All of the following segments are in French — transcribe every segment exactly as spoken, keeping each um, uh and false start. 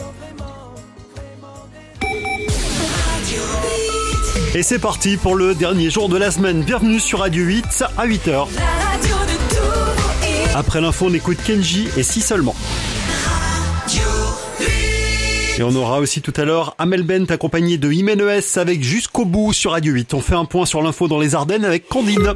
Et c'est parti pour le dernier jour de la semaine. Bienvenue sur Radio huit à huit heures. Après l'info, on écoute Kenji et Si Seulement. Et on aura aussi tout à l'heure Amel Bent accompagné de Imenes avec Jusqu'au bout sur Radio huit. On fait un point sur l'info dans les Ardennes avec Candide.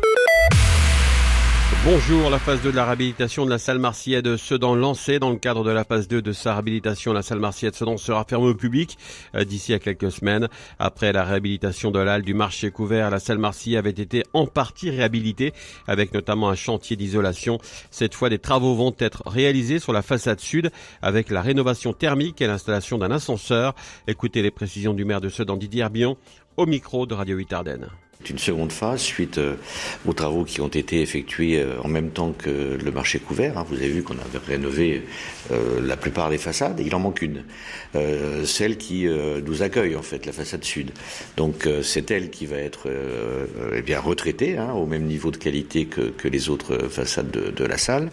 Bonjour, la phase deux de la réhabilitation de la salle Marciet de Sedan lancée. Dans le cadre de la phase deux de sa réhabilitation, la salle Marciet de Sedan sera fermée au public euh, d'ici à quelques semaines. Après la réhabilitation de la halle du marché couvert, la salle Marciet avait été en partie réhabilitée avec notamment un chantier d'isolation. Cette fois, des travaux vont être réalisés sur la façade sud avec la rénovation thermique et l'installation d'un ascenseur. Écoutez les précisions du maire de Sedan, Didier Herbillon, au micro de Radio huit Ardennes. Une seconde phase suite euh, aux travaux qui ont été effectués euh, en même temps que le marché couvert. Hein. Vous avez vu qu'on avait rénové euh, la plupart des façades. Il en manque une, euh, celle qui euh, nous accueille en fait, la façade sud. Donc euh, c'est elle qui va être euh, eh bien retraitée hein, au même niveau de qualité que, que les autres façades de, de la salle.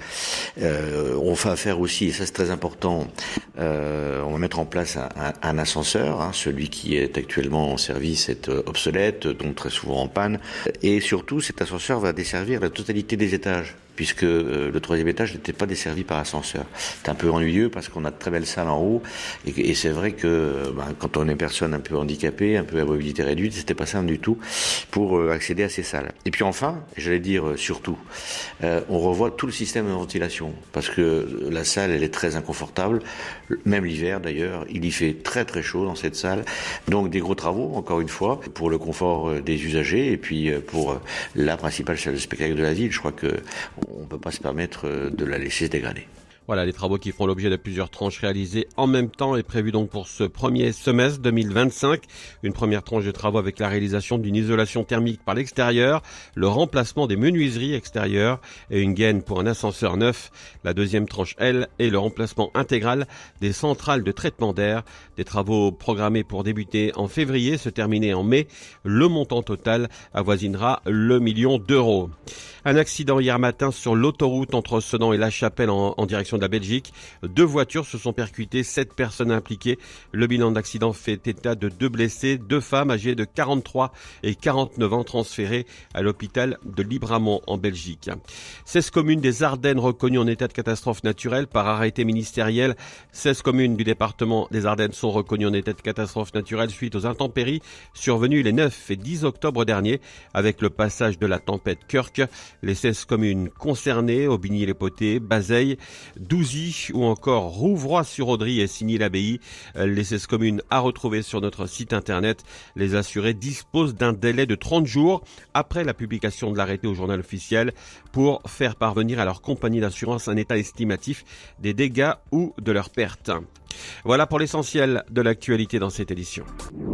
Euh, on va faire aussi, et ça c'est très important, euh, on va mettre en place un, un, un ascenseur. Hein. Celui qui est actuellement en service est euh, obsolète, donc très souvent en panne, et surtout cet ascenseur va desservir la totalité des étages puisque euh, le troisième étage n'était pas desservi par ascenseur. C'est un peu ennuyeux parce qu'on a de très belles salles en haut et, et c'est vrai que ben, quand on est personne un peu handicapée, un peu à mobilité réduite, c'était pas simple du tout pour euh, accéder à ces salles. Et puis enfin, j'allais dire euh, surtout, euh, on revoit tout le système de ventilation parce que la salle elle est très inconfortable, même l'hiver d'ailleurs, il y fait très très chaud dans cette salle. Donc des gros travaux encore une fois pour le confort euh, des usagers et puis euh, pour euh, la principale salle de spectacle de la ville. Je crois que on ne peut pas se permettre de la laisser se dégrader. Voilà, les travaux qui feront l'objet de plusieurs tranches réalisées en même temps est prévu donc pour ce premier semestre deux mille vingt-cinq. Une première tranche de travaux avec la réalisation d'une isolation thermique par l'extérieur, le remplacement des menuiseries extérieures et une gaine pour un ascenseur neuf. La deuxième tranche, elle, est le remplacement intégral des centrales de traitement d'air. Des travaux programmés pour débuter en février, se terminer en mai. Le montant total avoisinera le million d'euros. Un accident hier matin sur l'autoroute entre Sedan et La Chapelle en, en direction de la Belgique. Deux voitures se sont percutées, sept personnes impliquées. Le bilan d'accident fait état de deux blessés, deux femmes âgées de quarante-trois et quarante-neuf ans transférées à l'hôpital de Libramont en Belgique. seize communes des Ardennes reconnues en état de catastrophe naturelle par arrêté ministériel. seize communes du département des Ardennes sont reconnues en état de catastrophe naturelle suite aux intempéries survenues les neuf et dix octobre dernier avec le passage de la tempête Kirk. Les seize communes concernées, Aubigny-les-Potées, Bazeilles, Douzy ou encore Rouvroy-sur-Audry et Signy-l'Abbaye. Les seize communes à retrouver sur notre site internet. Les assurés disposent d'un délai de trente jours après la publication de l'arrêté au journal officiel pour faire parvenir à leur compagnie d'assurance un état estimatif des dégâts ou de leurs pertes. Voilà pour l'essentiel de l'actualité dans cette édition.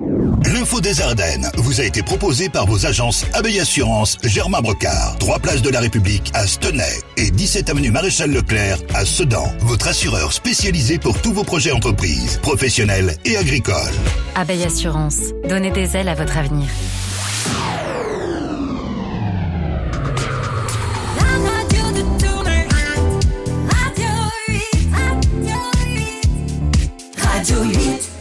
L'info des Ardennes vous a été proposée par vos agences Abeille Assurance Germain Brocard. trois places de la République à Stenay et dix-sept avenue Maréchal Leclerc à Sedan. Votre assureur spécialisé pour tous vos projets entreprises, professionnels et agricoles. Abeille Assurance, donnez des ailes à votre avenir. Radio huit.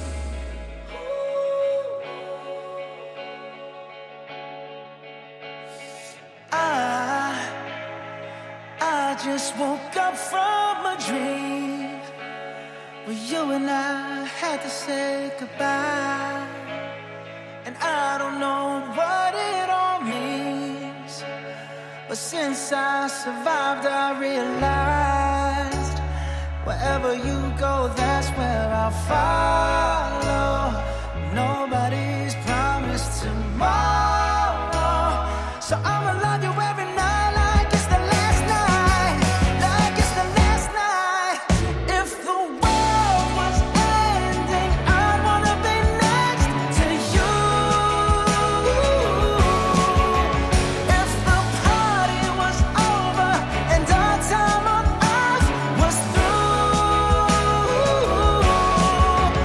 I, I just woke up from a dream where you and I had to say goodbye. And I don't know what it all means, but since I survived I realized wherever you go, that's where I'll follow. Nobody's promised tomorrow, so I'ma love you every night like it's the last night, like it's the last night. If the world was ending, I wanna be next to you. If the party was over and our time on earth was through,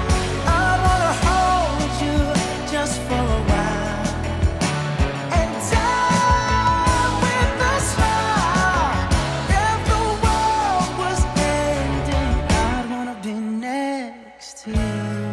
next to you.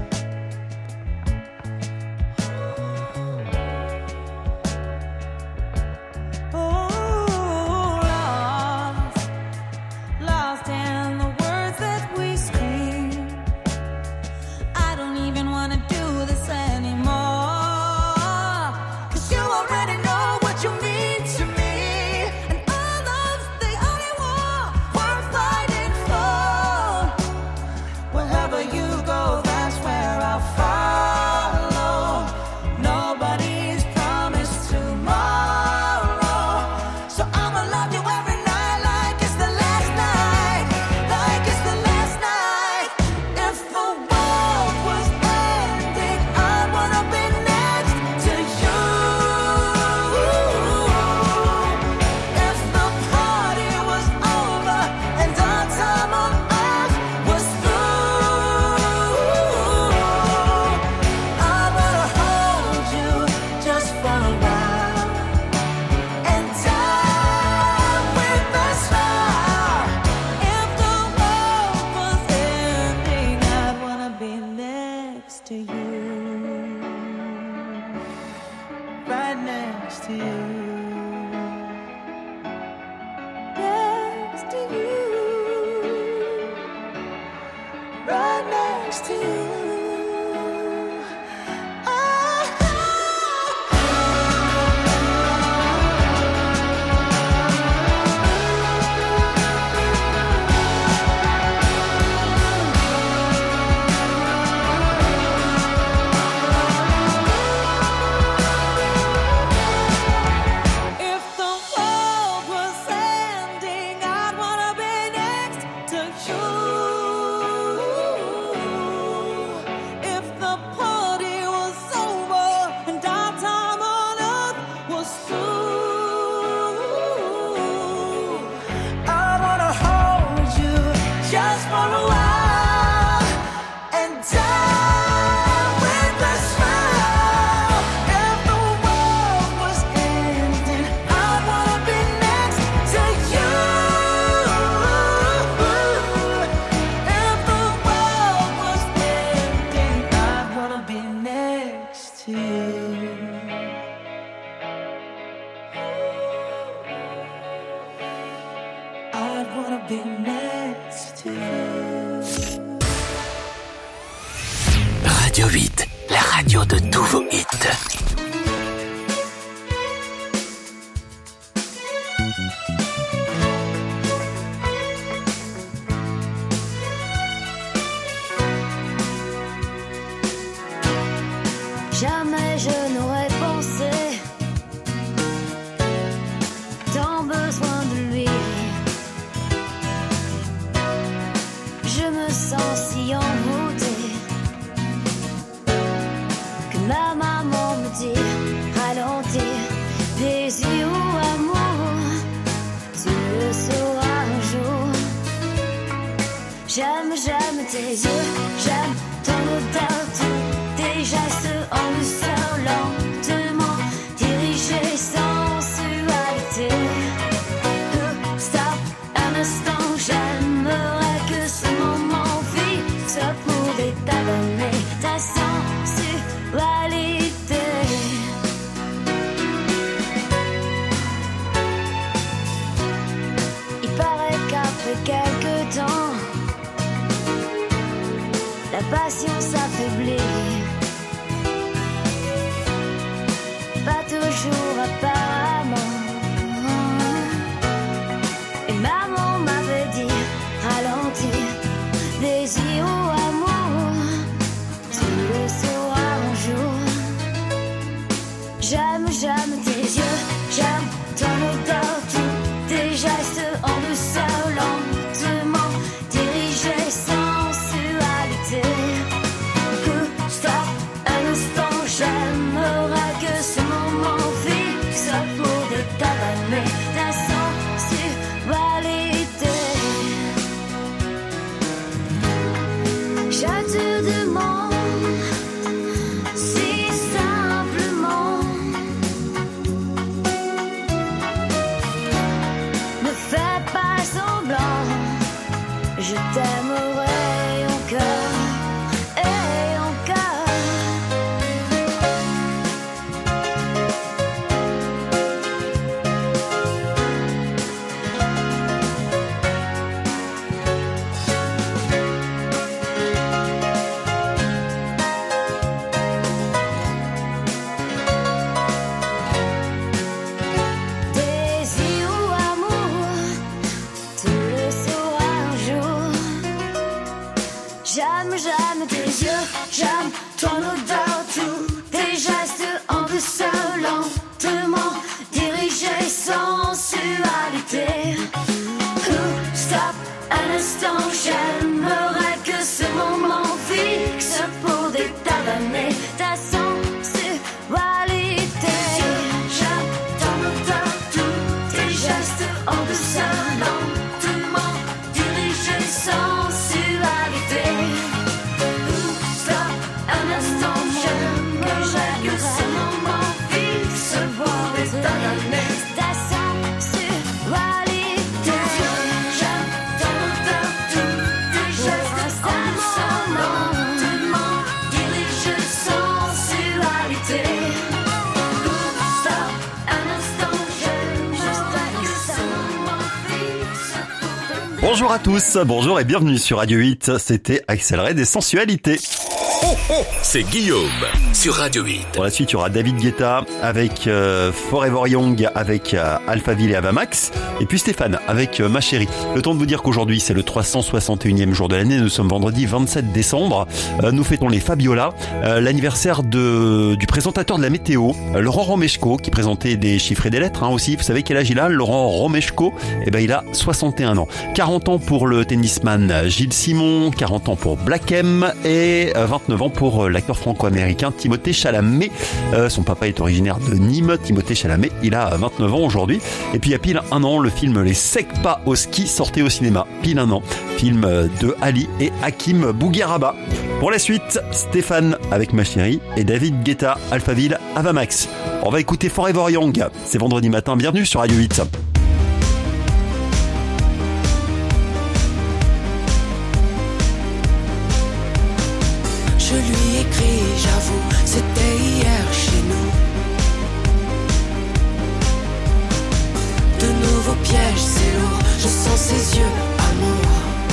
Radio huit, la radio de tous vos hits. Jamais je n'aurais pensé tant besoin de lui. Je me sens si envoûtée que ma maman me dit ralentir, désir ou amour, tu le sauras un jour. J'aime, j'aime tes yeux, j'aime ton odeur, tes gestes en douceur, lentement dirigés, sensualité. Stop un instant, j'aimerais que ce moment fixe pour détabonner ta sensualité. Il paraît qu'après quelques temps, la passion s'affaiblit. Pas toujours apparemment. Et maman m'avait dit ralentir, désir ou amour, tu le sauras un jour. J'aime, j'aime tes yeux, j'aime ton odeur, tous tes gestes en douceur, lentement dirigés, sensualité. Stop un instant, j'aimerais que ce moment fixe pour détabaner ta sensualité. Je te demande si simplement j'aime, j'aime tes yeux, j'aime ton odeur, tous tes gestes en douceur, lentement dirigés sans sensualité. Ooh, stop un instant, j'aimerais que ce moment fixe pour des tas d'années ta sensualité. J'aime ton odeur, tous tes gestes en douceur, lentement dirigés sans sensualité. Ooh, stop un instant, j'aimerais que ce moment fixe pour des tas d'années ta sensualité. J'aime ton odeur, tous tes gestes en douceur, lentement dirigés sans sensualité. Ooh, stop un instant, j'aime que ce moment fixe pour des Bonjour à tous, bonjour et bienvenue sur Radio huit. C'était Accéléré des sensualités. Oh oh, c'est Guillaume sur Radio huit. Pour la suite, il y aura David Guetta avec euh, Forever Young, avec euh, Alphaville et Avamax, et puis Stéphane avec euh, Ma Chérie. Le temps de vous dire qu'aujourd'hui, c'est le trois cent soixante et unième jour de l'année. Nous sommes vendredi vingt-sept décembre. Euh, nous fêtons les Fabiola, euh, l'anniversaire de du présentateur de la météo, euh, Laurent Romeshko, qui présentait des chiffres et des lettres hein, aussi. Vous savez quel âge il a, Laurent Romeshko? Eh ben, il a soixante et un ans. quarante ans pour le tennisman Gilles Simon, quarante ans pour Black M et euh, vingt-neuf ans pour euh, l'acteur franco-américain Timothée Chalamet. Euh, son papa est originaire de Nîmes. Timothée Chalamet, il a vingt-neuf ans aujourd'hui. Et puis il y a pile un an, le film Les Secpa au ski sortait au cinéma. Pile un an. Film de Ali et Hakim Bougueraba. Pour la suite, Stéphane avec Ma Chérie et David Guetta, Alphaville, Avamax. On va écouter Forever Young. C'est vendredi matin. Bienvenue sur Radio huit. Je lui écris, j'avoue, c'était hier chez nous. De nouveaux pièges, c'est lourd, je sens ses yeux, amour.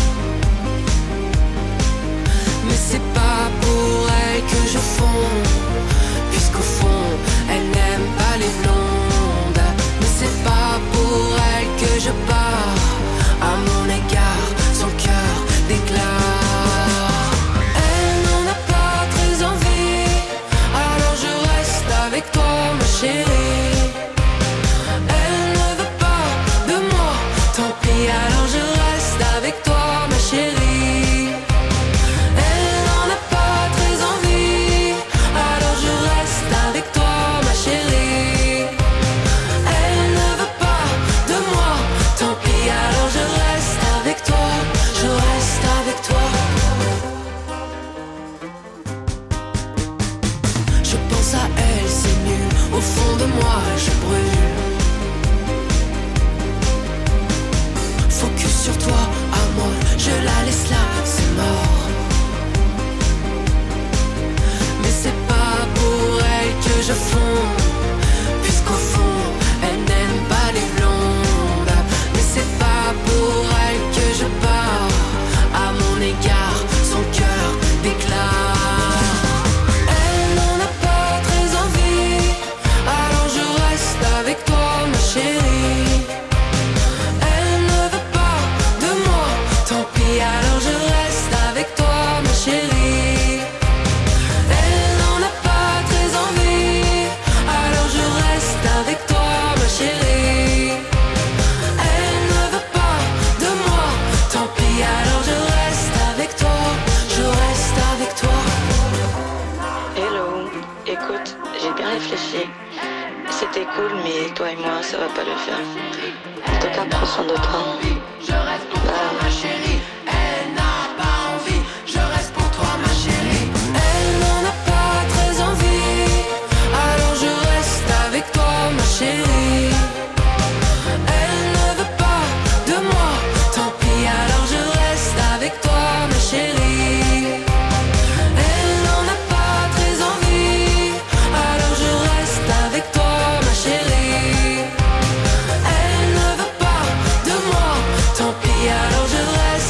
Mais c'est pas pour elle que je fonds, puisqu'au fond, elle n'aime pas les blondes. Mais c'est pas pour elle que je pars, à mon égard, son cœur déclare. Avec toi, ma chérie, elle ne veut pas de moi. Tant pis, alors je reste avec toi, ma chérie. Elle n'en a pas très envie, alors je reste avec toi, ma chérie. Elle ne veut pas de moi. Tant pis, alors je reste avec toi. Je reste avec toi. Je pense à elle, c'est nul. Au fond de moi, je brûle. Focus sur toi, à moi. Je la laisse là, c'est mort. Mais c'est pas pour elle que je fonds, puisqu'au fond, elle n'aime pas les blondes. Mais c'est pas pour elle que je pars, à mon égard, son cœur déclare. Avec toi, ma chérie, elle ne veut pas de moi. Tant pis, alors je reste avec toi, ma chérie. Elle n'en a pas très envie, alors je reste avec toi, ma chérie. Elle ne veut pas de moi. Tant pis, alors je reste avec toi. Je reste avec toi. Hello, écoute, j'ai bien réfléchi. C'était cool, mais toi et moi, ça va pas le faire. En tout cas, prends soin de toi. Je reste pour toi, ma chérie. Elle n'a pas envie. Je reste pour toi, ma chérie. Elle n'en a pas très envie, alors je reste avec toi, ma chérie. Elle ne veut pas de moi. Tant pis, alors je reste avec toi, ma chérie. Elle n'en a pas très envie, alors je reste avec toi. Elle ne veut pas de moi. Tant pis, alors je reste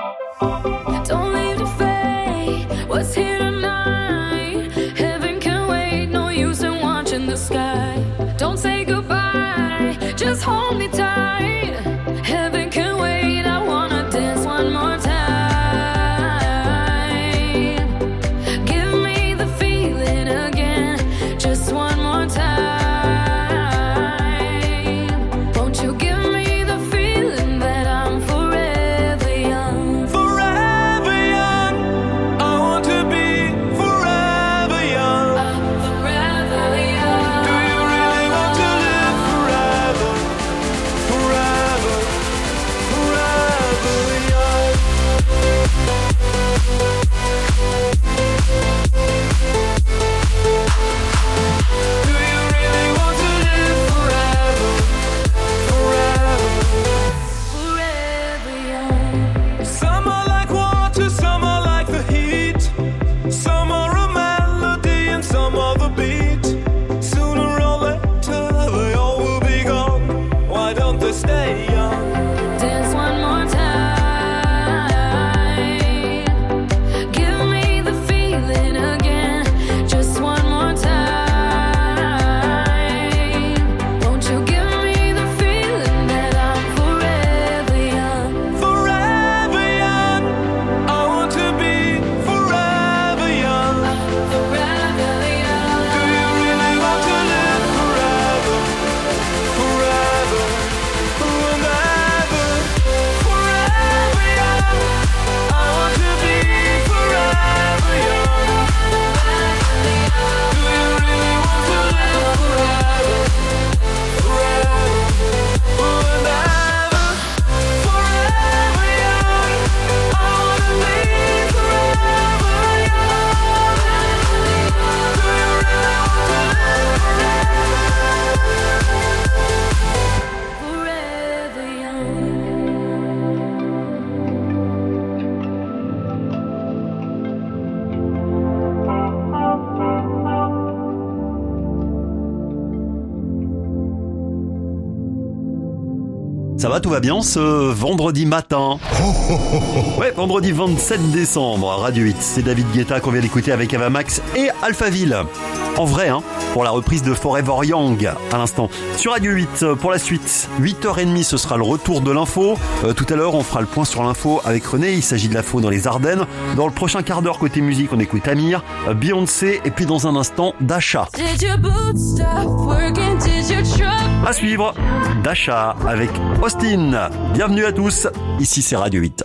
Don't leave the fate. What's here tonight? Heaven can wait. No use in watching the sky. Don't say goodbye. Just hold me tight. Heaven can wait. I wanna dance one more time. Give me the feeling again. Just one more time. Won't you give me the feeling that I'm forever young? Forever young. I want to be forever young. I'm forever young. Do you really want to live forever? Forever, forever young. Do you really want to live forever? Forever. Forever young. Some are like water, some are like the heat. Some are a melody and some are the beat. Sooner or later they all will be gone. Why don't they stay young? Dance one more time. Give me the feeling again. Just one more time. Won't you give me the feeling that I'm forever young? Forever young. I want to be forever young. Forever young. Do you really want to live forever? Forever, forever, forever young. I want to be forever young. Do you really want to live forever? Forever, forever, forever young. I want to be forever young. Do you really want to live Forever young. Ça va, tout va bien ce vendredi matin. Ouais, vendredi vingt-sept décembre, Radio huit. C'est David Guetta qu'on vient d'écouter avec Ava Max et Alphaville. En vrai, hein, pour la reprise de Forever Young à l'instant. Sur Radio huit, pour la suite, huit heures trente, ce sera le retour de l'info. Euh, tout à l'heure, on fera le point sur l'info avec René. Il s'agit de l'info dans les Ardennes. Dans le prochain quart d'heure, côté musique, on écoute Amir, euh, Beyoncé et puis dans un instant, Dasha. Did your boots stop working? Did your truck? À suivre, Dasha avec Austin. Bienvenue à tous, ici c'est Radio huit.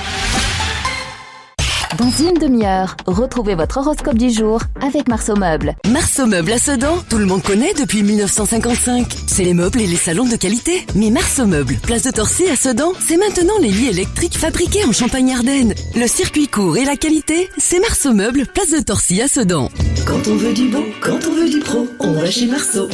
Dans une demi-heure, retrouvez votre horoscope du jour avec Marceau Meubles. Marceau Meubles à Sedan, tout le monde connaît depuis mille neuf cent cinquante-cinq. C'est les meubles et les salons de qualité. Mais Marceau Meubles, place de Torcy à Sedan, c'est maintenant les lits électriques fabriqués en Champagne-Ardenne. Le circuit court et la qualité, c'est Marceau Meubles, place de Torcy à Sedan. Quand on veut du bon, quand on veut du pro, on va chez Marceau.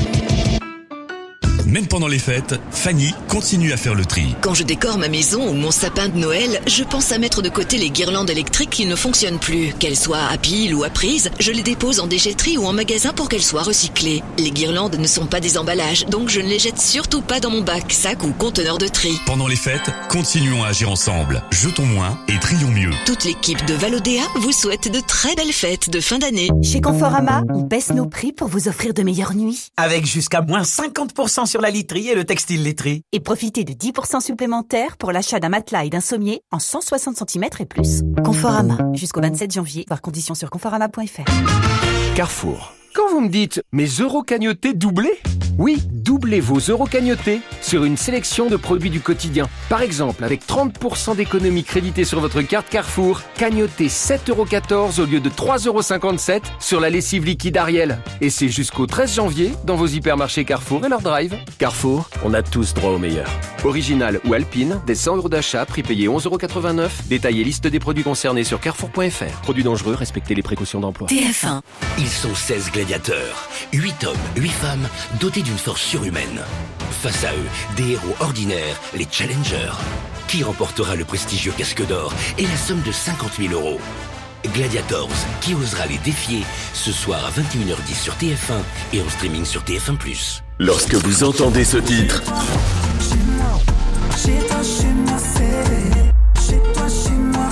Même pendant les fêtes, Fanny continue à faire le tri. Quand je décore ma maison ou mon sapin de Noël, je pense à mettre de côté les guirlandes électriques qui ne fonctionnent plus. Qu'elles soient à pile ou à prise, je les dépose en déchetterie ou en magasin pour qu'elles soient recyclées. Les guirlandes ne sont pas des emballages, donc je ne les jette surtout pas dans mon bac, sac ou conteneur de tri. Pendant les fêtes, continuons à agir ensemble. Jetons moins et trions mieux. Toute l'équipe de Valodéa vous souhaite de très belles fêtes de fin d'année. Chez Conforama, on baisse nos prix pour vous offrir de meilleures nuits. Avec jusqu'à moins cinquante pour cent sur la literie et le textile literie. Et profitez de dix pour cent supplémentaires pour l'achat d'un matelas et d'un sommier en cent soixante centimètres et plus. Conforama, jusqu'au vingt-sept janvier, voir conditions sur conforama point f r. Carrefour. Quand vous me dites « mes euros cagnotés doublés », oui, doublez vos euros cagnotés sur une sélection de produits du quotidien. Par exemple, avec trente pour cent d'économie créditée sur votre carte Carrefour, cagnotez sept euros quatorze au lieu de trois euros cinquante-sept sur la lessive liquide Ariel. Et c'est jusqu'au treize janvier dans vos hypermarchés Carrefour et leur drive. Carrefour, on a tous droit au meilleur. Original ou Alpine, des cent euros d'achat, prix payé onze euros quatre-vingt-neuf. Détaillez liste des produits concernés sur carrefour point f r. Produits dangereux, respectez les précautions d'emploi. T F un. Ils sont seize gladiateurs, huit hommes, huit femmes, dotés d'une force surhumaine. Face à eux, des héros ordinaires, les Challengers. Qui remportera le prestigieux casque d'or et la somme de cinquante mille euros? Gladiators, qui osera les défier ce soir à vingt et une heures dix sur T F un et en streaming sur T F un plus. Lorsque vous entendez ce titre, Chez toi, chez moi, c'est chez toi, chez moi.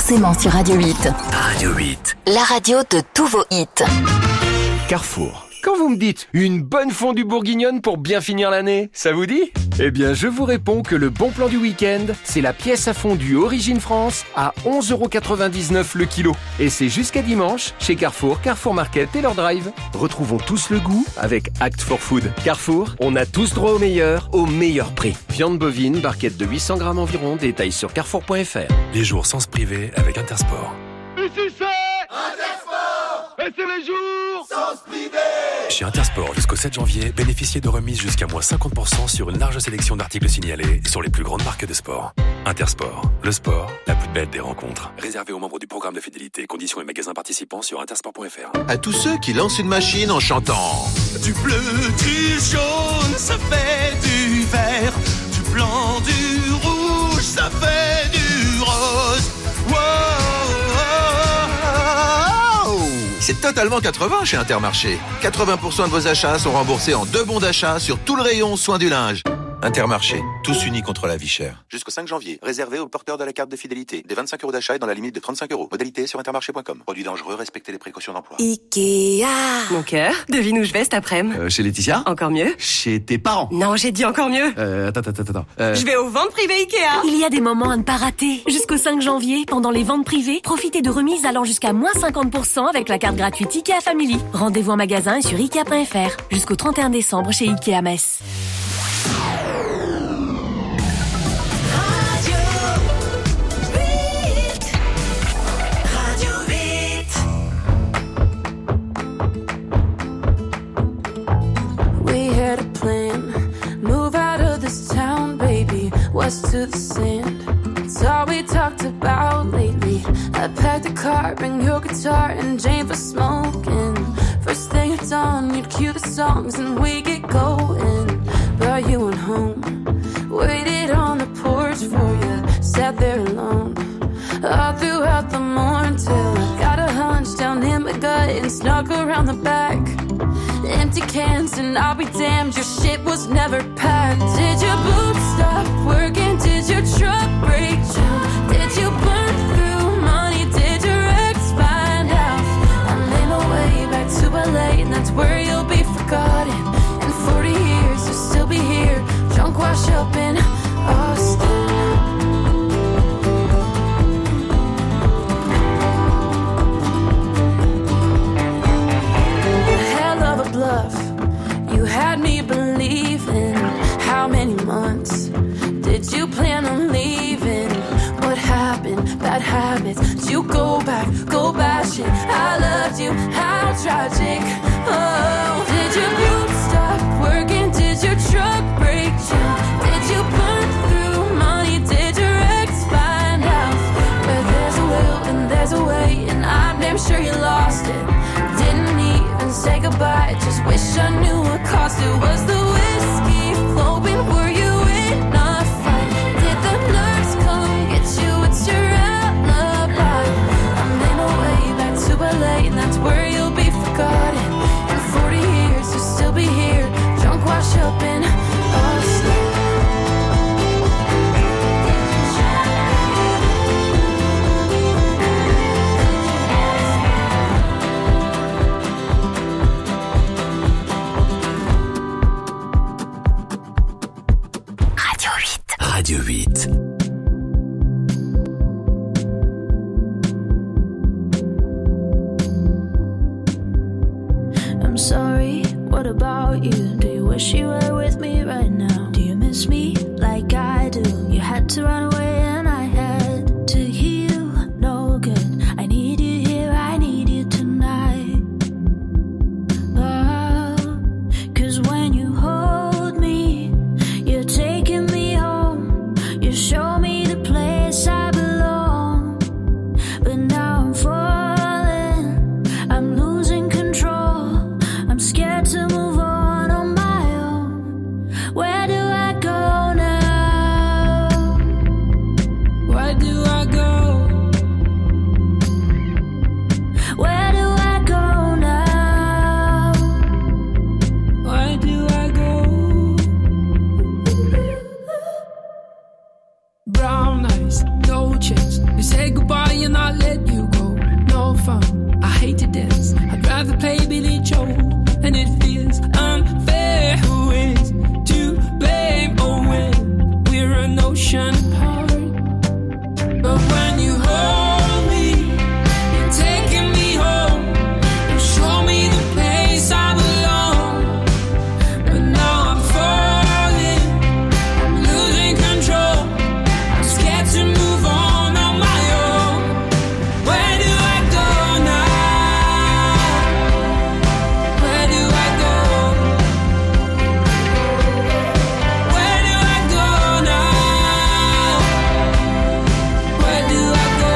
forcément sur Radio huit. Radio huit. La radio de tous vos hits. Carrefour. Quand vous me dites une bonne fondue bourguignonne pour bien finir l'année, ça vous dit ? Eh bien, je vous réponds que le bon plan du week-end, c'est la pièce à fondue Origine France à onze euros quatre-vingt-dix-neuf le kilo. Et c'est jusqu'à dimanche chez Carrefour, Carrefour Market et leur drive. Retrouvons tous le goût avec Act for Food. Carrefour, on a tous droit au meilleur, au meilleur prix. Viande bovine, barquette de huit cents grammes environ, détails sur carrefour point f r. Les jours sans se priver avec Intersport. Ici c'est Intersport. Et c'est les jours sans se priver. Chez Intersport, jusqu'au sept janvier, bénéficiez de remises jusqu'à moins cinquante pour cent sur une large sélection d'articles signalés sur les plus grandes marques de sport. Intersport, le sport, la plus belle des rencontres. Réservé aux membres du programme de fidélité. Conditions et magasins participants sur intersport point f r. À tous ceux qui lancent une machine en chantant. Du bleu, du jaune, ça fait du vert. Du blanc, du rouge, ça fait du rose. Wow, C'est totalement quatre-vingts chez Intermarché. quatre-vingts pour cent de vos achats sont remboursés en deux bons d'achat sur tout le rayon soins du linge. Intermarché, tous unis contre la vie chère. Jusqu'au cinq janvier, réservé aux porteurs de la carte de fidélité. Des vingt-cinq euros d'achat et dans la limite de trente-cinq euros. Modalité sur intermarché point com. Produit dangereux, respectez les précautions d'emploi. Ikea. Mon cœur, devine où je vais cet après-midi. Euh, chez Laetitia. Encore mieux. Chez tes parents. Non, j'ai dit encore mieux. Euh, attends, attends, attends. Euh... Je vais aux ventes privées Ikea. Il y a des moments à ne pas rater. Jusqu'au cinq janvier, pendant les ventes privées, profitez de remises allant jusqu'à moins cinquante pour cent avec la carte gratuite Ikea Family. Rendez-vous en magasin et sur ikea point f r. Jusqu'au trente et un décembre chez Ikea Metz. To the sand, it's all we talked about lately. I packed a car, bring your guitar and Jane for smoking. First thing at dawn, you'd cue the songs and we get going. Brought you on home, waited on the porch for you, sat there alone all throughout the morning till I got a hunch down in my gut and snuck around the back. Empty cans and I'll be damned, your shit was never packed. Did your boots stop working? Did your truck break down? Did you burn through money? Did your ex find out? I made my way back to L A and that's where you'll be forgotten. In forty years you'll still be here, drunk wash up in Austin. Bluff. You had me believing. How many months did you plan on leaving? What happened? Bad habits. Did you go back? Go bashing. I loved you. How tragic. Oh, did your boots stop working? Did your truck break down? Did you burn through money? Did your ex find out? Where there's a will and there's a way, and I'm damn sure you lost it. Didn't even say goodbye, just wish I knew what caused it. Was the whiskey flowing? Were you in a fight? Did the nerves come get you? It's your alibi. I made my way back to L A and that's where you'll be forgotten. In forty years you'll still be here, drunk wash up in Austin. Radio huit. I'm sorry, what about you? Do you wish you were with me right now? Do you miss me like I do? You had to run away and I had to heal. No good, I need you here, I need you tonight. Oh, 'cause when you hold me, you're taking me home. You show fun. I hate to dance, I'd rather play Billy Joel. And it feels unfair. Who is to blame? Oh, when we're an ocean apart. But when you hold me, you're taking me home. You show me the place I belong. But now I'm falling, I'm losing control. I'm scared to move on on my own. Where do I go now? Where do I go? Where do I go now? Where do I go?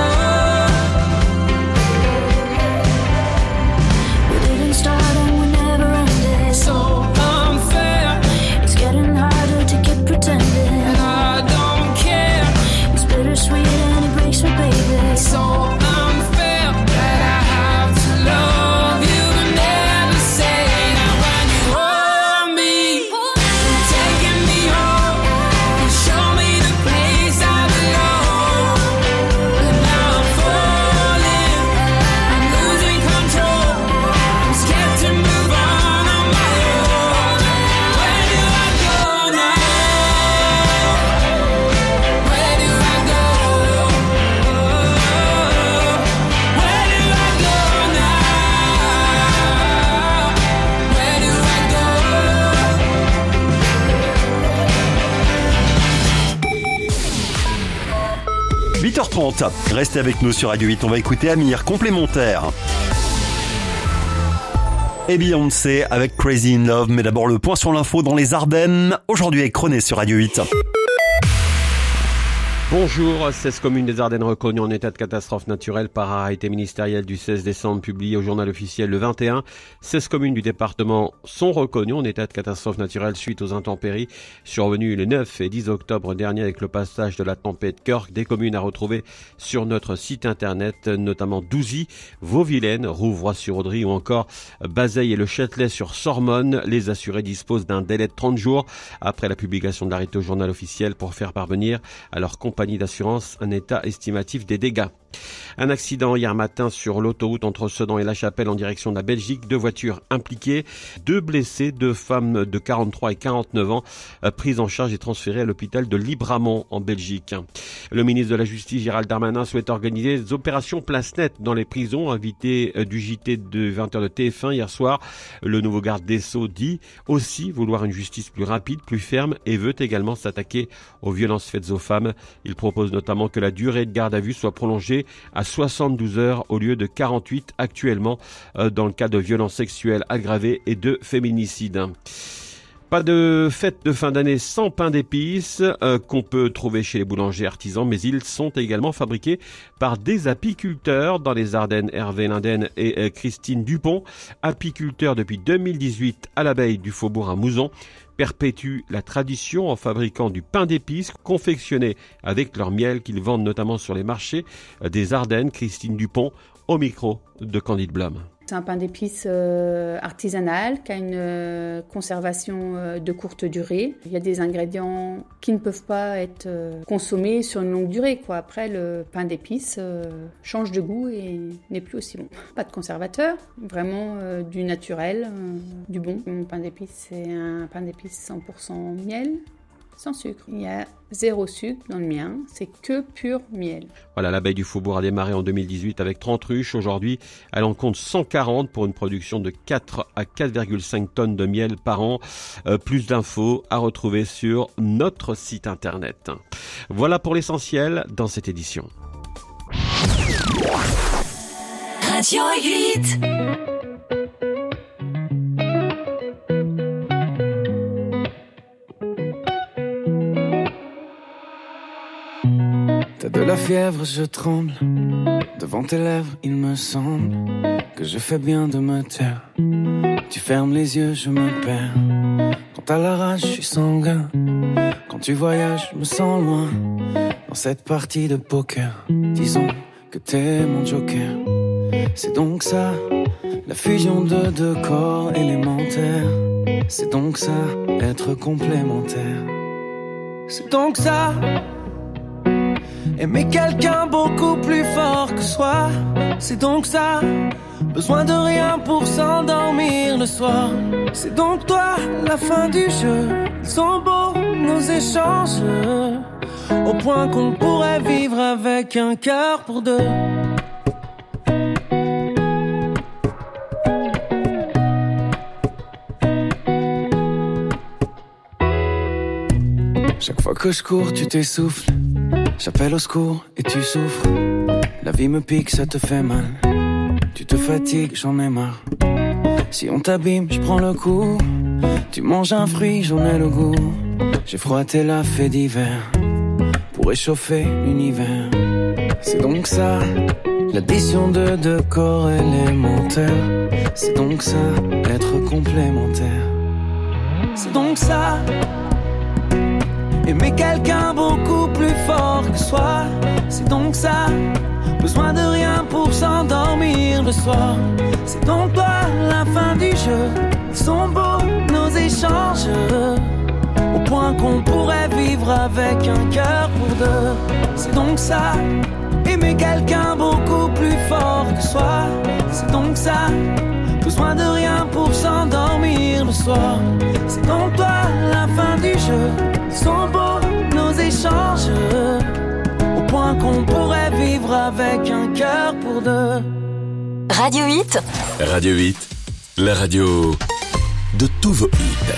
We didn't start and we never ended. So unfair, It's getting harder to keep pretending. and I don't care. It's bittersweet and it breaks me, baby. So unfair that I have to love you and never say. Now when you hold me, you're taking me home. You show me the place I belong. But now I'm falling, I'm losing control. I'm scared to move on on my own. Where do I go now? Where do I go? Where do I go now? Where do I go? huit heures trente, restez avec nous sur Radio huit, on va écouter Amir, complémentaire. Et Beyoncé avec Crazy in Love, mais d'abord le point sur l'info dans les Ardennes, aujourd'hui avec René sur Radio huit. Bonjour, seize communes des Ardennes reconnues en état de catastrophe naturelle par arrêté ministériel du seize décembre publié au journal officiel le vingt et un. seize communes du département sont reconnues en état de catastrophe naturelle suite aux intempéries survenues les neuf et dix octobre dernier avec le passage de la tempête Kirk. Des communes à retrouver sur notre site internet, notamment Douzy, Vaux-Vilaine, Rouvroy-sur-Audry ou encore Bazeilles et le Châtelet sur Sormonne. Les assurés disposent d'un délai de trente jours après la publication de l'arrêté au journal officiel pour faire parvenir à leur compagnie d'assurance un état estimatif des dégâts. Un accident hier matin sur l'autoroute entre Sedan et La Chapelle en direction de la Belgique. Deux voitures impliquées, deux blessés, deux femmes de quarante-trois et quarante-neuf ans, prises en charge et transférées à l'hôpital de Libramont en Belgique. Le ministre de la Justice Gérald Darmanin souhaite organiser des opérations place nette dans les prisons. Invité du J T de vingt heures de T F un hier soir, le nouveau garde des Sceaux dit aussi vouloir une justice plus rapide, plus ferme et veut également s'attaquer aux violences faites aux femmes. Il propose notamment que la durée de garde à vue soit prolongée à soixante-douze heures au lieu de quarante-huit actuellement euh, dans le cas de violences sexuelles aggravées et de féminicide. Pas de fête de fin d'année sans pain d'épices euh, qu'on peut trouver chez les boulangers artisans, mais ils sont également fabriqués par des apiculteurs dans les Ardennes. Hervé Linden et euh, Christine Dupont, apiculteurs depuis deux mille dix-huit à l'abeille du Faubourg à Mouzon, perpétuent la tradition en fabriquant du pain d'épices confectionné avec leur miel qu'ils vendent notamment sur les marchés des Ardennes. Christine Dupont au micro de Candide Blum. C'est un pain d'épices euh, artisanal qui a une euh, conservation euh, de courte durée. Il y a des ingrédients qui ne peuvent pas être euh, consommés sur une longue durée, quoi. Après, le pain d'épices euh, change de goût et n'est plus aussi bon. Pas de conservateur, vraiment euh, du naturel, euh, du bon. Mon pain d'épices, c'est un pain d'épices cent pour cent miel, sans sucre. Il y a zéro sucre dans le mien, c'est que pur miel. Voilà, l'abeille du Faubourg a démarré en deux mille dix-huit avec trente ruches. Aujourd'hui, elle en compte cent quarante pour une production de quatre à quatre virgule cinq tonnes de miel par an. Euh, plus d'infos à retrouver sur notre site internet. Voilà pour l'essentiel dans cette édition. Radio huit. T'as de la fièvre, je tremble. Devant tes lèvres, il me semble que je fais bien de me taire. Tu fermes les yeux, je me perds. Quand t'as la rage, je suis sanguin. Quand tu voyages, je me sens loin. Dans cette partie de poker, disons que t'es mon joker. C'est donc ça, la fusion de deux corps élémentaires. C'est donc ça, être complémentaire. C'est donc ça, Aimer quelqu'un beaucoup plus fort que soi, c'est donc ça. Besoin de rien pour s'endormir le soir. C'est donc toi, la fin du jeu. Ils sont beaux, nos échanges, au point qu'on pourrait vivre avec un cœur pour deux. Chaque fois que je cours, tu t'essouffles. J'appelle au secours et tu souffres. La vie me pique, ça te fait mal. Tu te fatigues, j'en ai marre. Si on t'abîme, je prends le coup. Tu manges un fruit, j'en ai le goût. J'ai froissé la fée d'hiver pour réchauffer l'univers. C'est donc ça, l'addition de deux corps élémentaires. C'est donc ça, être complémentaire. C'est donc ça, aimer quelqu'un beaucoup plus fort que soi. C'est donc ça, besoin de rien pour s'endormir le soir. C'est donc toi, la fin du jeu. Ils sont beaux, nos échanges, au point qu'on pourrait vivre avec un cœur pour deux. C'est donc ça, aimer quelqu'un beaucoup plus fort que soi. C'est donc ça, besoin de rien pour s'endormir le soir. C'est donc toi, la fin du jeu. Ils sont beaux, nos échanges, au point qu'on pourrait vivre avec un cœur pour deux. Radio huit. Radio huit, la radio de tous vos hits.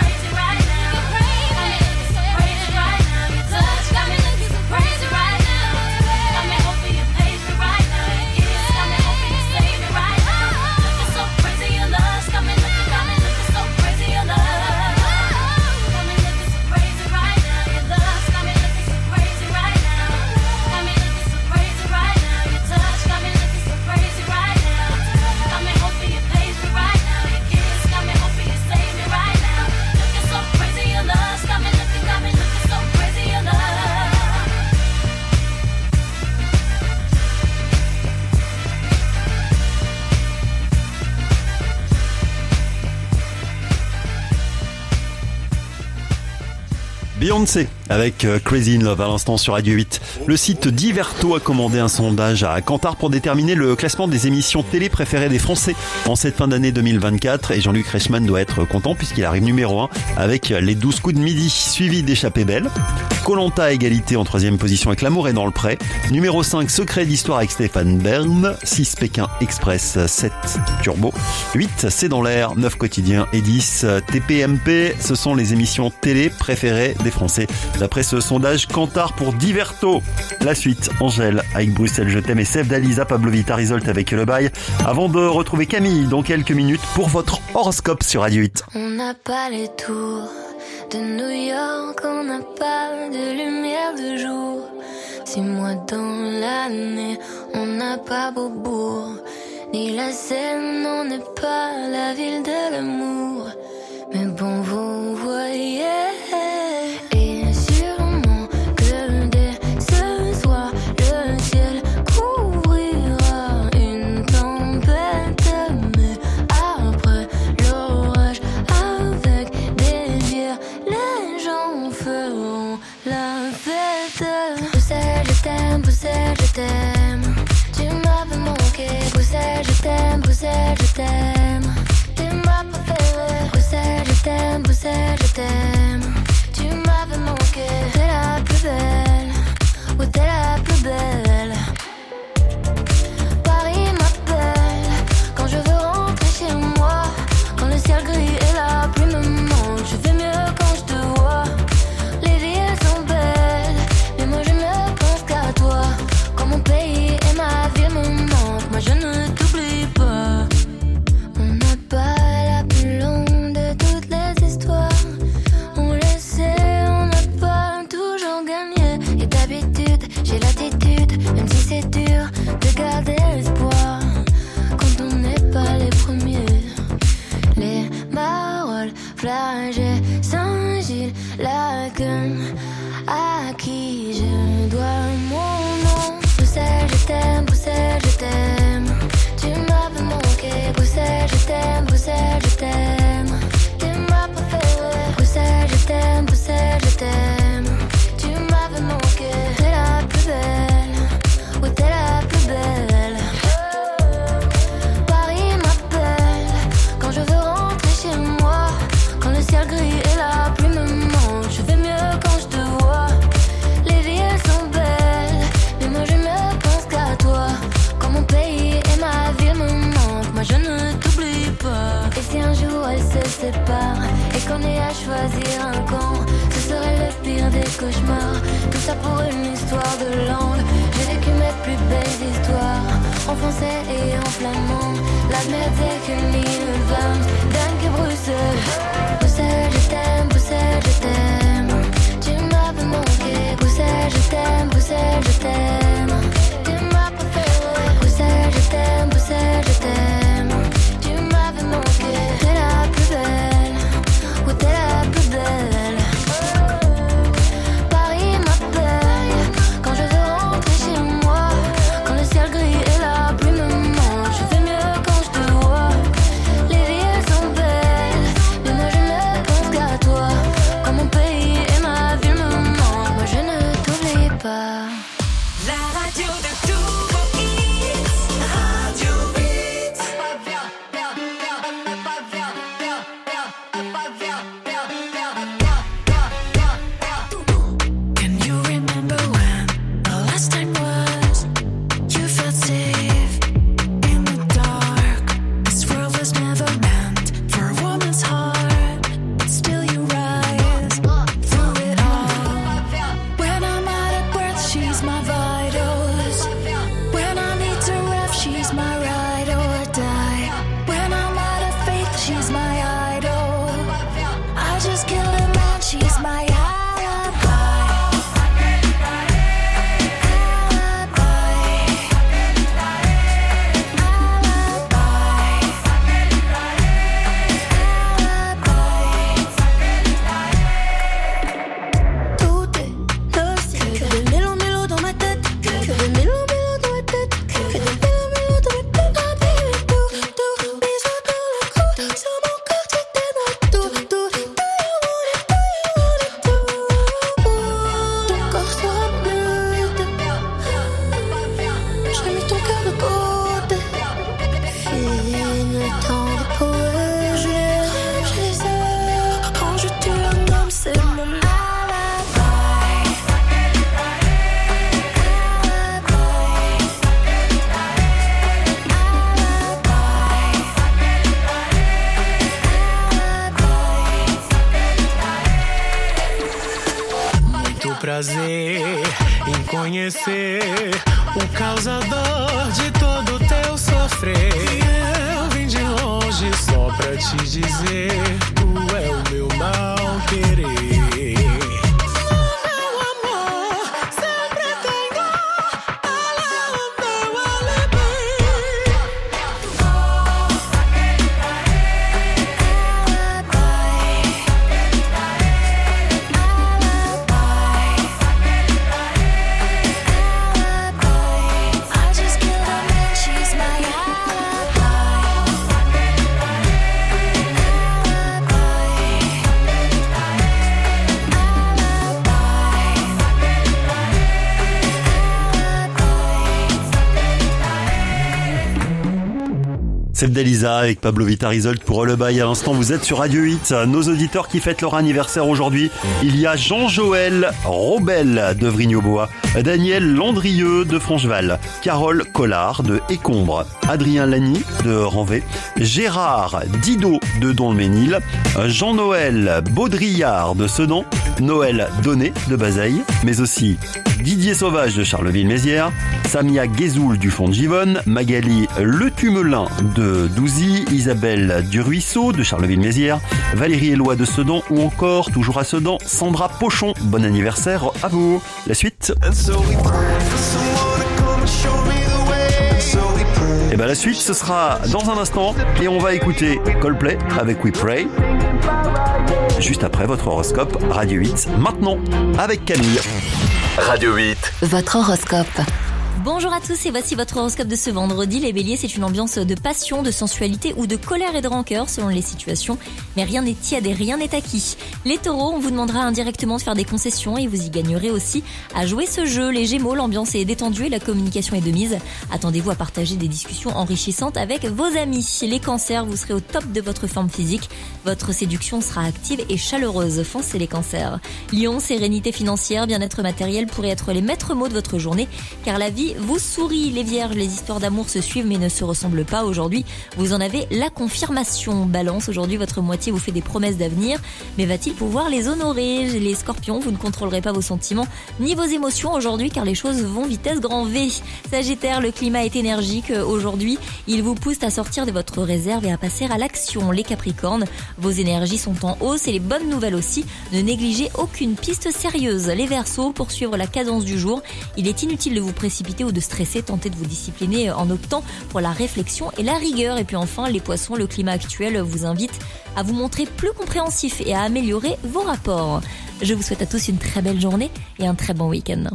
Right now. Beyoncé avec Crazy in Love à l'instant sur Radio huit. Le site Diverto a commandé un sondage à Kantar pour déterminer le classement des émissions télé préférées des Français en cette fin d'année deux mille vingt-quatre. Et Jean-Luc Reichmann doit être content puisqu'il arrive numéro un avec les douze coups de midi, suivi d'Échappée belle. Koh-Lanta à égalité en troisième position avec L'amour est dans le pré. Numéro cinq, Secret d'histoire avec Stéphane Bern. six, Pékin Express. sept, Turbo. huit, C'est dans l'air. neuf, Quotidien. Et dix, T P M P. Ce sont les émissions télé préférées des Français d'après ce sondage Kantar pour Diverto. La suite, Angèle avec Bruxelles je t'aime et Sève d'Alisa, Pablo Vittar, Isolt avec Le Bail, avant de retrouver Camille dans quelques minutes pour votre horoscope sur Radio huit. On n'a pas les tours de New York, on n'a pas de lumière de jour. Six mois dans l'année, on n'a pas Beaubourg, ni la Seine, on n'est pas la ville de l'amour. Mais bon, vous voyez, et sûrement que dès ce soir, le ciel couvrira une tempête. Mais après l'orage, avec des bières, les gens feront la fête. Bruxelles, je t'aime, Bruxelles, je t'aime. Tu m'avais manqué, Bruxelles, je t'aime, Bruxelles, je t'aime. Tu m'as préféré, Bruxelles, je t'aime, Bruxelles, je t'aime. Tu m'avais manqué, t'es la plus belle, oh t'es la plus belle. Paris m'appelle, quand je veux rentrer chez moi. Quand le ciel gris et la pluie me manquent, je fais mieux quand je te vois. Les villes sont belles, mais moi je ne pense qu'à toi. Quand mon pays et ma ville me manquent, moi je ne t'oublie pas. On n'a pas la plus longue de toutes les histoires. On le sait, on n'a pas toujours gagné. Et d'habitude, j'ai l'attitude, même si c'est dur, de garder l'espoir. Quand on n'est pas les premiers. Les Marolles, Flagey, Saint-Gilles, Laken, à qui je dois mon nom. Bruxelles, je t'aime, Bruxelles, je t'aime. Tu m'avais manqué, Bruxelles, je t'aime, Bruxelles, je t'aime. Tu m'as préféré, Bruxelles, je t'aime, Bruxelles, je t'aime. Tu m'avais manqué, t'es la plus belle, oh t'es la plus belle. Paris m'appelle, quand je veux rentrer chez moi. Quand le ciel gris et la pluie me manquent, je fais mieux quand je te vois. Les villes sont belles, mais moi je ne pense qu'à toi. Quand mon pays et ma ville me manquent, moi je ne t'oublie pas. Et si un jour elles se séparent et qu'on ait à choisir un camp, ce serait le pire des cauchemars. Tout ça pour une histoire de langue. J'ai vécu mes plus belles histoires en français et en flamand. La merde c'est qu'une île vingt, dingue que Bruxelles. Bruxelles je t'aime, Bruxelles je t'aime. Tu m'avais manqué, Bruxelles je t'aime, Bruxelles je t'aime. Tu m'as préféré, Bruxelles je t'aime, Bruxelles je t'aime. Tu m'avais manqué, t'es la plus belle, oh t'es la plus belle. Paris m'appelle, quand je veux rentrer chez moi. Quand le ciel gris et la pluie me manquent, je fais mieux quand je te vois. Les villes sont belles, mais moi je prazer em conhecer o causador de todo teu sofrer. Eu vim de longe só pra te dizer, tu é o meu mal querer. C'est Dalisa avec Pablo Vitarizold pour Le Bail. À l'instant, vous êtes sur Radio huit. Nos auditeurs qui fêtent leur anniversaire aujourd'hui. Il y a Jean-Joël Robel de Vrigne-aux-Bois, Daniel Landrieux de Francheval, Carole Collard de Écombre, Adrien Lagny de Ranvet, Gérard Didot de Don-le-Ménil, Jean-Noël Baudrillard de Sedan, Noël Donné de Bazeille, mais aussi Didier Sauvage de Charleville-Mézières, Samia Guézoul du Fond de Givonne, Magali Le Tumelin de Douzy, Isabelle Duruisseau de Charleville-Mézières, Valérie Éloi de Sedan ou encore, toujours à Sedan, Sandra Pochon. Bon anniversaire à vous. La suite. Et ben la suite, ce sera dans un instant et on va écouter Coldplay avec We Pray. Juste après votre horoscope Radio huit, maintenant avec Camille. Radio huit. Votre horoscope. Bonjour à tous et voici votre horoscope de ce vendredi. Les béliers, c'est une ambiance de passion, de sensualité ou de colère et de rancœur selon les situations. Mais rien n'est tiède et rien n'est acquis. Les taureaux, on vous demandera indirectement de faire des concessions et vous y gagnerez aussi à jouer ce jeu. Les gémeaux, l'ambiance est détendue et la communication est de mise. Attendez-vous à partager des discussions enrichissantes avec vos amis. Les cancers, vous serez au top de votre forme physique. Votre séduction sera active et chaleureuse. Foncez les cancers. Lion, sérénité financière, bien-être matériel pourraient être les maîtres mots de votre journée car la vie vous sourit. Les vierges, les histoires d'amour se suivent mais ne se ressemblent pas aujourd'hui. Vous en avez la confirmation. Balance, aujourd'hui votre moitié vous fait des promesses d'avenir, mais va-t-il pouvoir les honorer? Les scorpions, vous ne contrôlerez pas vos sentiments ni vos émotions aujourd'hui car les choses vont vitesse grand V. Sagittaire, le climat est énergique aujourd'hui. Il vous pousse à sortir de votre réserve et à passer à l'action. Les capricornes, vos énergies sont en hausse et les bonnes nouvelles aussi. Ne négligez aucune piste sérieuse. Les verseaux, pour suivre la cadence du jour, il est inutile de vous précipiter ou de stresser, tentez de vous discipliner en optant pour la réflexion et la rigueur. Et puis enfin, les poissons, le climat actuel vous invite à vous montrer plus compréhensif et à améliorer vos rapports. Je vous souhaite à tous une très belle journée et un très bon week-end.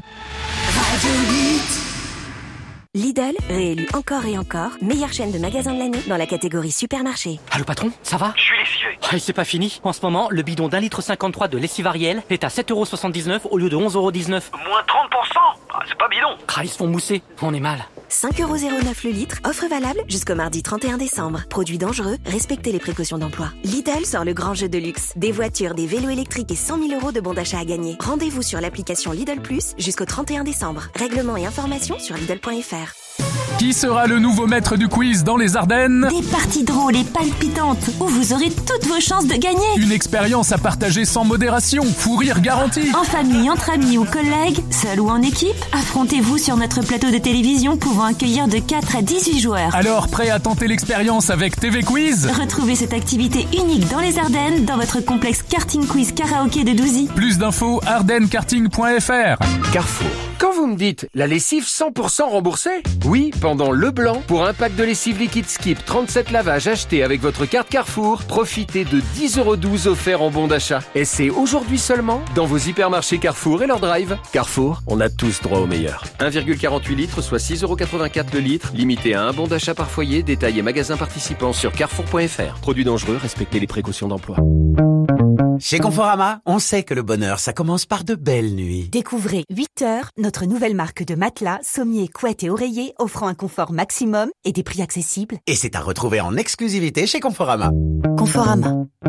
Lidl, réélu encore et encore, meilleure chaîne de magasins de l'année dans la catégorie supermarché. Allô patron, ça va? Je suis lessivé. Ah, et c'est pas fini. En ce moment, le bidon d'un litre cinquante-trois de lessive Ariel est à sept euros soixante-dix-neuf au lieu de onze euros dix-neuf. Moins trente pour cent? Ah, c'est pas bidon. Ah, ils se font mousser. On est mal. cinq euros zéro neuf le litre, offre valable jusqu'au mardi trente et un décembre. Produit dangereux, respectez les précautions d'emploi. Lidl sort le grand jeu de luxe. Des voitures, des vélos électriques et cent mille euros de bons d'achat à gagner. Rendez-vous sur l'application Lidl Plus jusqu'au trente et un décembre. Règlement et informations sur Lidl point F R. Qui sera le nouveau maître du quiz dans les Ardennes? Des parties drôles et palpitantes où vous aurez toutes vos chances de gagner. Une expérience à partager sans modération, fou rire garanti. En famille, entre amis ou collègues, seul ou en équipe, affrontez-vous sur notre plateau de télévision pouvant accueillir de quatre à dix-huit joueurs. Alors, prêt à tenter l'expérience avec T V Quiz? Retrouvez cette activité unique dans les Ardennes dans votre complexe karting quiz karaoké de Douzy. Plus d'infos, ardennes karting point F R. Carrefour. Quand vous me dites la lessive cent pour cent remboursée? Oui, pendant le blanc, pour un pack de lessive liquide Skip trente-sept lavages acheté avec votre carte Carrefour, profitez de dix euros douze offerts en bon d'achat. Et c'est aujourd'hui seulement dans vos hypermarchés Carrefour et leur drive. Carrefour, on a tous droit au meilleur. un virgule quarante-huit litres, soit six euros quatre-vingt-quatre le litre, limité à un bon d'achat par foyer, détail et magasin participant sur carrefour point F R. Produits dangereux, respectez les précautions d'emploi. Chez Conforama, on sait que le bonheur, ça commence par de belles nuits. Découvrez huit heures, notre nouvelle marque de matelas, sommiers, couettes et oreillers offrant un confort maximum et des prix accessibles. Et c'est à retrouver en exclusivité chez Conforama. Conforama.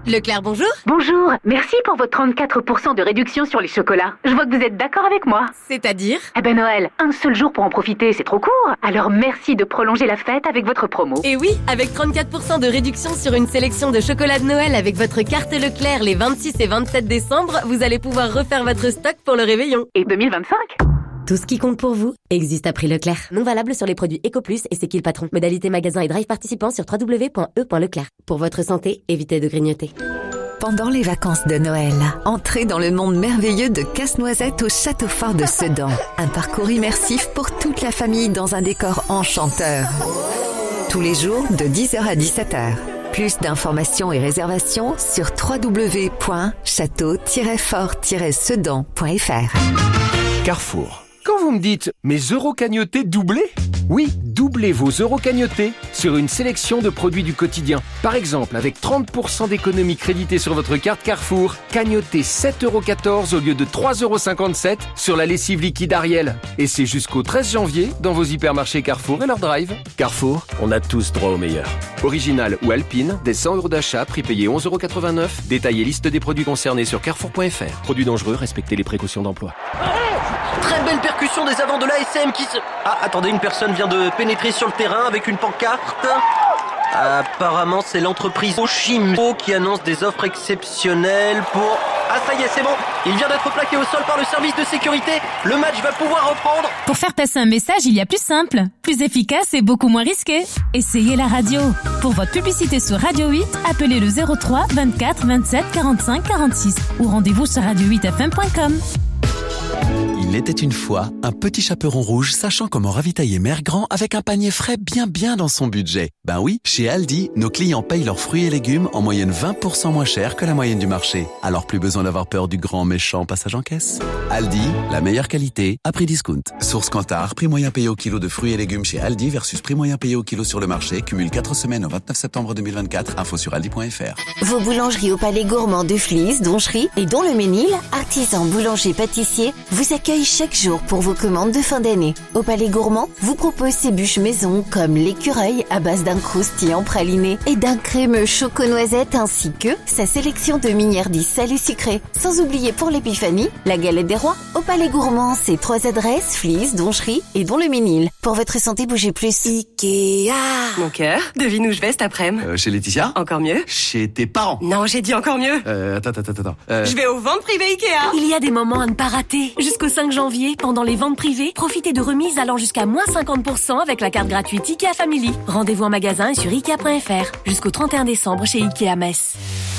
Leclerc, bonjour. Bonjour, merci pour votre trente-quatre pour cent de réduction sur les chocolats. Je vois que vous êtes d'accord avec moi. C'est-à-dire ? Eh ben Noël, un seul jour pour en profiter, c'est trop court. Alors merci de prolonger la fête avec votre promo. Et oui, avec trente-quatre pour cent de réduction sur une sélection de chocolats de Noël avec votre carte Leclerc les vingt-six et vingt-sept décembre, vous allez pouvoir refaire votre stock pour le réveillon. Et deux mille vingt-cinq ? Tout ce qui compte pour vous existe à prix Leclerc. Non valable sur les produits EcoPlus et C'est qui le patron. Modalité magasin et drive participants sur w w w point e point leclerc. Pour votre santé, évitez de grignoter. Pendant les vacances de Noël, entrez dans le monde merveilleux de Casse-Noisette au Château Fort de Sedan. Un parcours immersif pour toute la famille dans un décor enchanteur. Tous les jours de dix heures à dix-sept heures. Plus d'informations et réservations sur w w w point château tiret fort tiret sedan point f r. Carrefour. Quand vous me dites « mes euros cagnotés doublés », oui, doublez vos euros cagnotés sur une sélection de produits du quotidien. Par exemple, avec trente pour cent d'économie créditée sur votre carte Carrefour, cagnotez sept euros quatorze au lieu de trois euros cinquante-sept sur la lessive liquide Ariel. Et c'est jusqu'au treize janvier dans vos hypermarchés Carrefour et leur drive. Carrefour, on a tous droit au meilleur. Original ou Alpine, des cent euros d'achat, prix payé onze euros quatre-vingt-neuf. Détail et liste des produits concernés sur carrefour point f r. Produits dangereux, respectez les précautions d'emploi. Très belle percussion des avants de l'A S M qui se... Ah, attendez, une personne vient de pénétrer sur le terrain avec une pancarte. Apparemment, c'est l'entreprise Oshimo qui annonce des offres exceptionnelles pour... Ah, ça y est, c'est bon. Il vient d'être plaqué au sol par le service de sécurité. Le match va pouvoir reprendre. Pour faire passer un message, il y a plus simple, plus efficace et beaucoup moins risqué. Essayez la radio. Pour votre publicité sur Radio huit, appelez le zéro trois vingt-quatre vingt-sept quarante-cinq quarante-six ou rendez-vous sur radio huit f m point com. Il était une fois un petit chaperon rouge sachant comment ravitailler Mère Grand avec un panier frais bien bien dans son budget. Ben oui, chez Aldi, nos clients payent leurs fruits et légumes en moyenne vingt pour cent moins cher que la moyenne du marché. Alors plus besoin d'avoir peur du grand méchant passage en caisse. Aldi, la meilleure qualité à prix discount. Source Kantar, prix moyen payé au kilo de fruits et légumes chez Aldi versus prix moyen payé au kilo sur le marché. Cumule quatre semaines au vingt-neuf septembre deux mille vingt-quatre. Info sur aldi point f r. Vos boulangeries au Palais Gourmand de Flies, Donchery et dont le Ménil, artisans, boulangers, pâtissiers, vous accueillent chaque jour pour vos commandes de fin d'année. Au Palais Gourmand vous propose ses bûches maison comme l'écureuil à base d'un croustillant praliné et d'un crémeux choco-noisette ainsi que sa sélection de mignardises salées sucrées. Sans oublier pour l'épiphanie, la galette des rois. Au Palais Gourmand, c'est trois adresses, Flies, Donchery et dont le Ménil. Pour votre santé, bougez plus. Ikea. Mon cœur, devine où je vais cet après-midi. Euh, chez Laetitia. Encore mieux. Chez tes parents. Non, j'ai dit encore mieux. Euh, attends, attends, attends. Euh... Je vais aux ventes privées Ikea. Il y a des moments à ne pas rater. Jusqu'au cinq janvier, pendant les ventes privées, profitez de remises allant jusqu'à moins cinquante pour cent avec la carte gratuite Ikea Family. Rendez-vous en magasin et sur ikea point f r. Jusqu'au trente et un décembre chez Ikea Metz.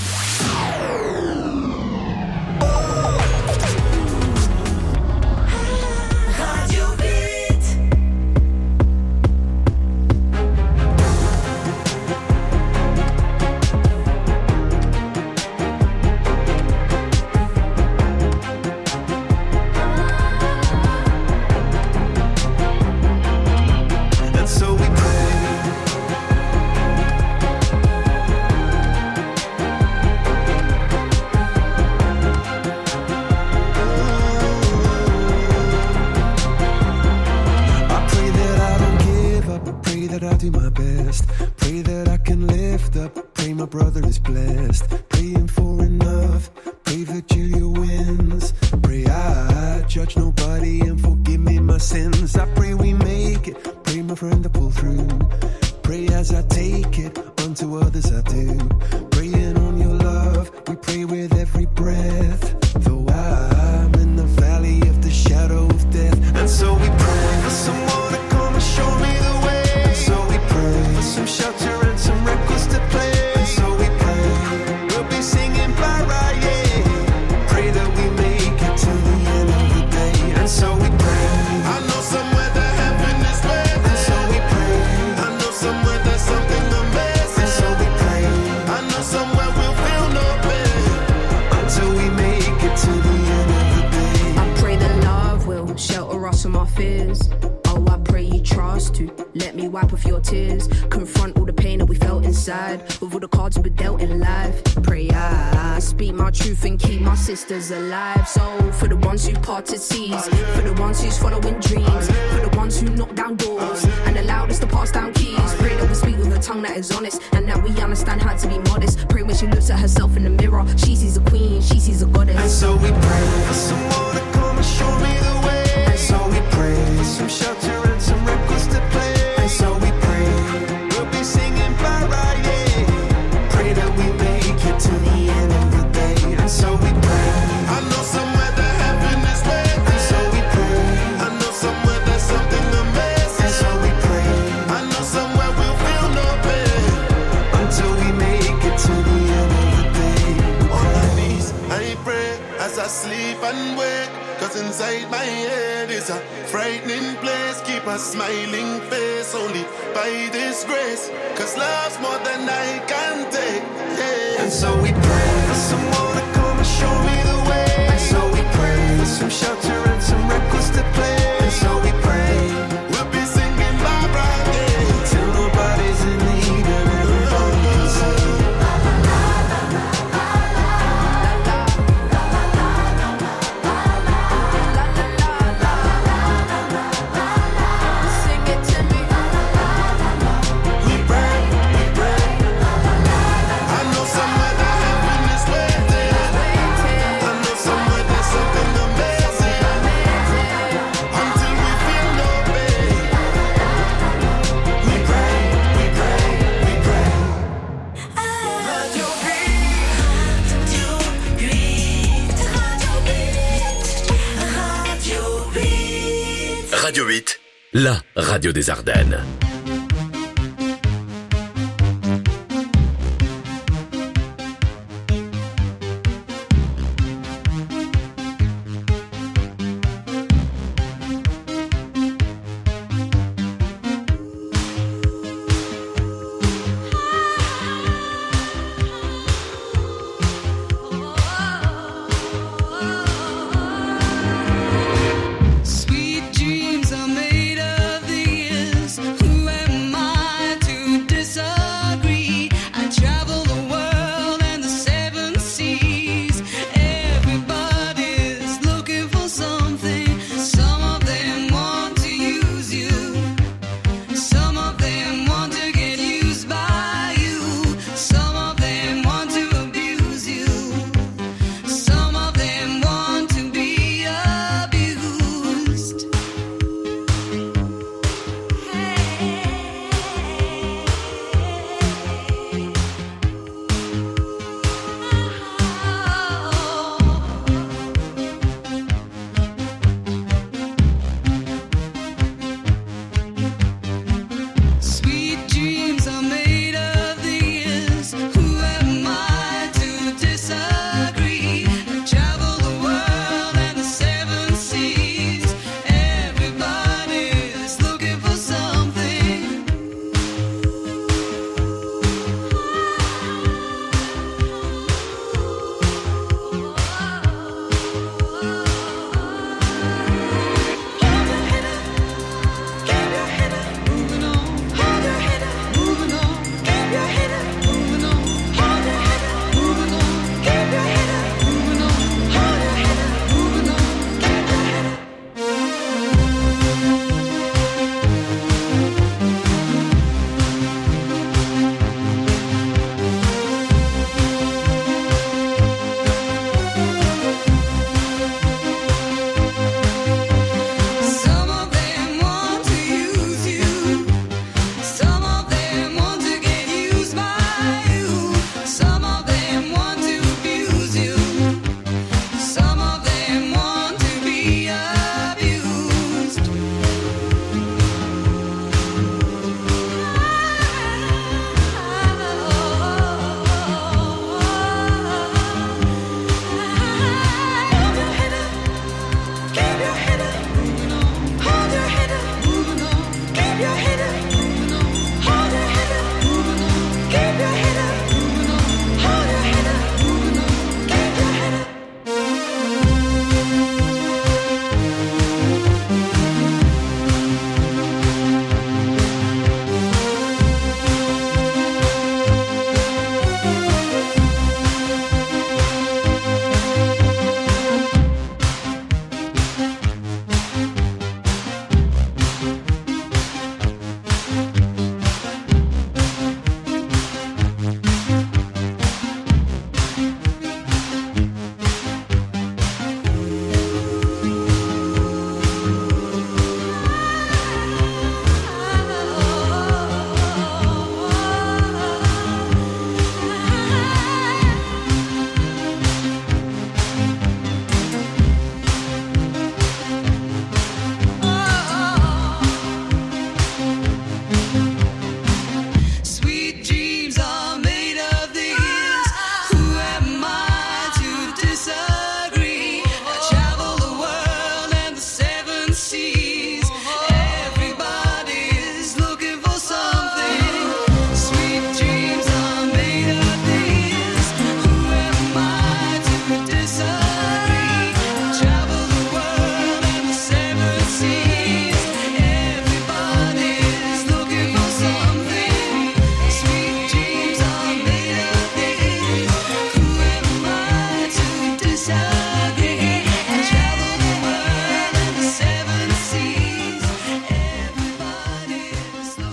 Alive, so for the ones who parted seas, for the ones who's following dreams, for the ones who knock down doors and allowed us to pass down keys. Pray that we speak with a tongue that is honest and that we understand how to be modest. Pray we're when she looks at herself in the mirror. She sees a queen, she sees a goddess. And so we pray for someone to come and show me the way. And so we pray for some shelter and some records to play. And so we pray we'll be singing para, yeah. Pray that we make it to the end of the day. And so we pray. I know somewhere that heaven is waiting. And so we pray. I know somewhere there's something amazing. And so we pray. I know somewhere we'll feel no pain until we make it to the end of the day. On my knees, I pray as I sleep and wake. Cause inside my head is a frightening place. Keep a smiling face only by this grace. Cause love's more than I can take, yeah. And so we pray for someone to come and show me the way. And so we pray for some shelter and some records to play. And so we pray we'll be singing bye bye, yeah. Till nobody's in need and everybody can sing. Radio huit, la radio des Ardennes.